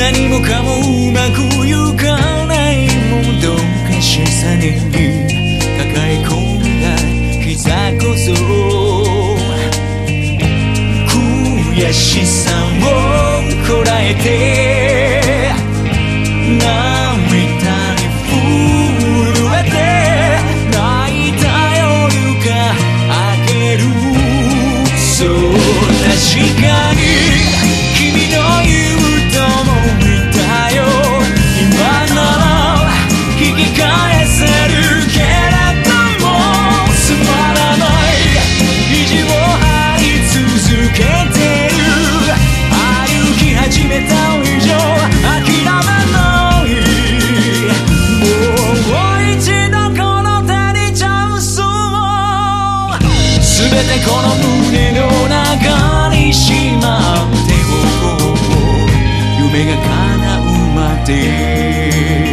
何もかもうまくいかないもどかしさに抱え込んだ膝こそ悔しさをこらえて涙に震えて泣いた夜が明けるそう確かに君の言うとも見たよ今なら引き返せるけれどもつまらない意地を張り続けてる歩き始めた以上諦めないもう一度この手にチャンスを全てこの胸の中にしまっておこう夢が叶うまで